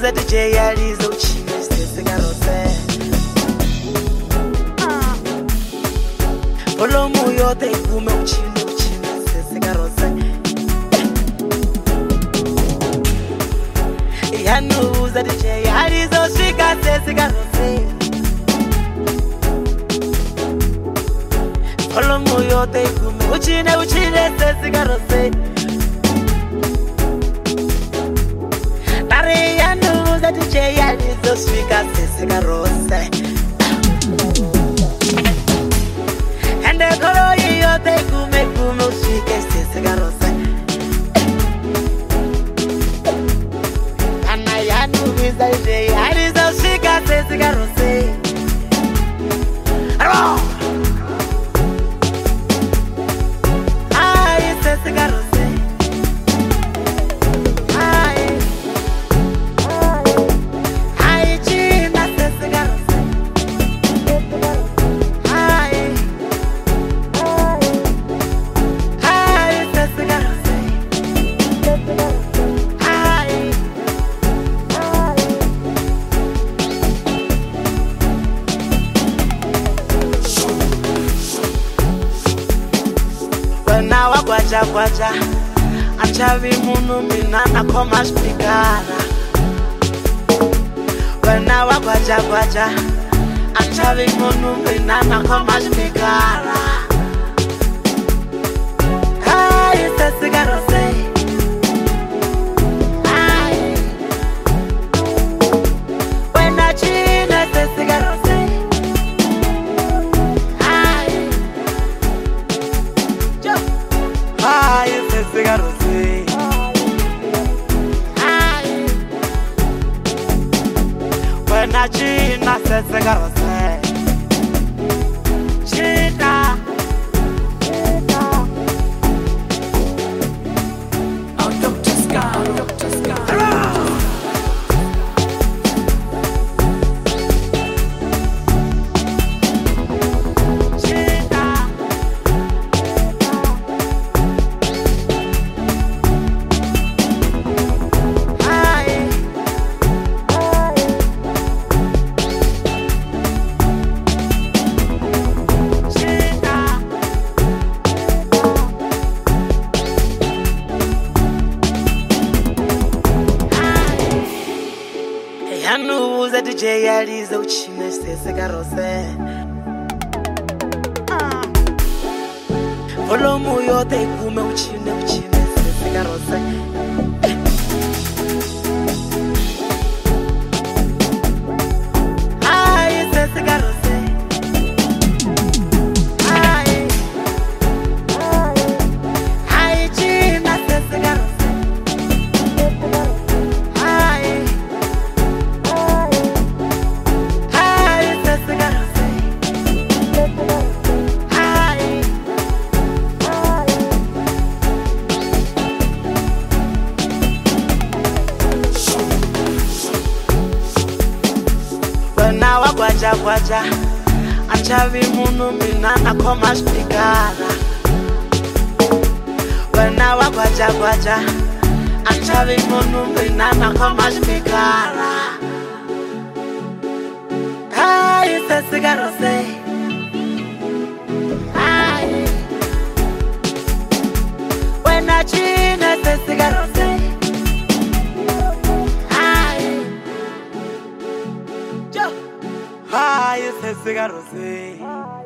uza DJ yalizo uchine sesigarose Volume yote ikume uchine sesigarose Yanu uza DJ yalizo shika sesigarose Volume yote ikume uchine sesigarose Yanu uza DJ yalizo shika sesigarose Ende kolo yote ikume ushike sesigarose Yanu uza DJ yalizo shika sesigarose Ro Ay sesigarose Kwaja Anchavi munu minana koma spikara Wena wa kwaja Anchavi munu minana koma spikara Ay, sesigarose Ay Wena chine sesigarose Ay Yo Ay, sesigarose Ay Wena china sesigarose China Oh, Dr. Scar, Dr. Scar Yanu uza DJ yalizo uchine sesigarose Volume yote ikume uchine sesigarose Ay sesigarose Ay Ay china sesigarose Ay Kwaja Anchavi munu minana koma spikara Wena wa kwaja Anchavi munu minana koma spikara Ay sesigarose Ay Wena chine sesigarose Ay Yo Ay, sesigarose